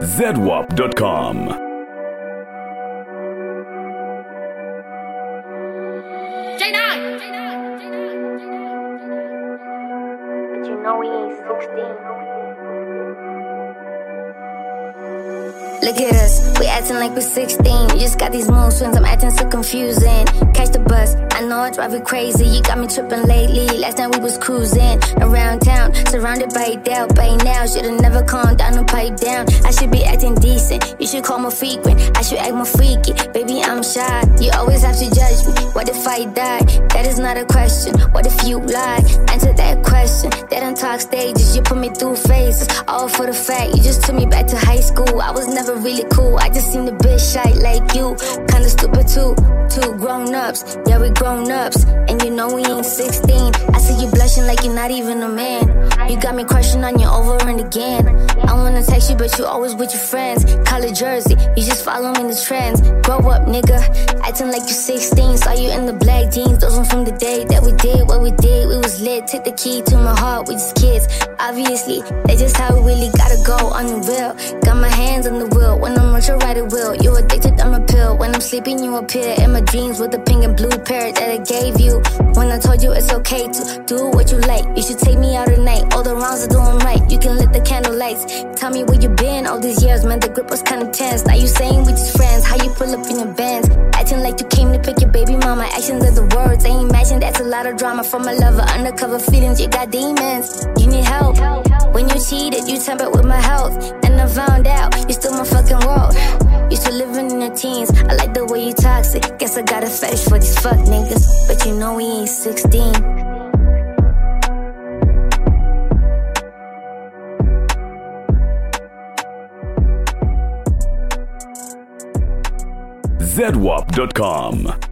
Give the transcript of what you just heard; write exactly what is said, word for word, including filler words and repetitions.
zedwap dot com. J nine! But you know we ain't sixteen. Look at us, we acting like we're sixteen. You just got these mood swings, I'm acting so confusing. Catch the bus, I know I drive you crazy. You got me tripping lately, last night we was cruising around town, surrounded by doubt. By now, should've never calmed down and pipe down. I should be acting decent, you should call more frequent. I should act more freaky, baby I'm shy. You always have to judge me, what if I die? That is not a question, what if you lie? Answer that question, that on talk stages. You put me through phases, all for the fact you just took me back to high school. I was never really cool, I just seen the bitch shy like you. Kinda stupid too, two grown-ups. Yeah, we grown-ups, and you know we ain't sixteen. I see you blushing like you're not even a man. You got me crushing on you over and again. I wanna text you, but you always with your friends. College jersey, you just following the trends. Grow up, nigga, acting like you sixteen. Saw you in the black jeans, those ones from the day that we did what we did. We was lit, took the key to my heart, we just kids. Obviously, that's just how we really gotta go on the real. Got my hands on the wheel, when I'm rich, I ride a wheel. You addicted, I'm a pill. When I'm sleeping, you appear in my dreams with the pink and blue parrot that I gave you. When I told you it's okay to do what you like, you should take me out at night. All the rounds are doing right, you can lit the candle lights. Tell me where you been all these years, man, the grip was kinda tense. Now you saying we just friends, how you pull up in your bands, acting like you came to pick your baby mama. Actions are the words, ain't matching, that's a lot of drama from a lover. Undercover feelings, you got demons, you need help. When you cheated, you tampered with my health, and I found out you still my fucking world. You still living in your teens, I like the way you toxic. Guess I got a fetish for these fuck niggas, but you know we ain't sixteen. zedwap dot com.